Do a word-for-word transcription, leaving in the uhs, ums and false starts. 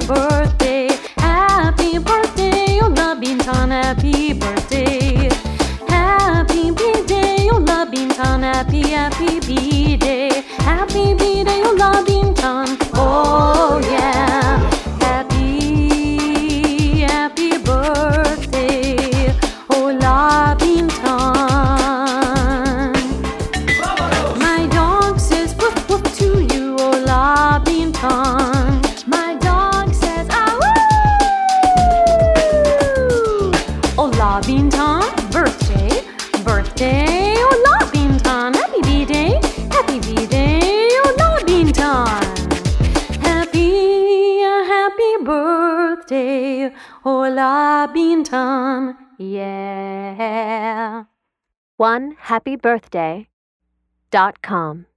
birthday, happy birthday, Ola Bintan, happy birthday. Happy B-Day, Ola Bintan, happy, happy B-Day. Happy B-Day, Ola Bintan, oh yeah. Happy, happy birthday, Ola Bintan. My dog says woof woof to you, Ola Bintan. My dog says ah woo. Ola Bintan, birthday, birthday, Ola Bintan. Happy B-Day, happy B-Day, Ola Bintan. Happy, happy birthday, Ola Bintan, yeah. one happy birthday dot com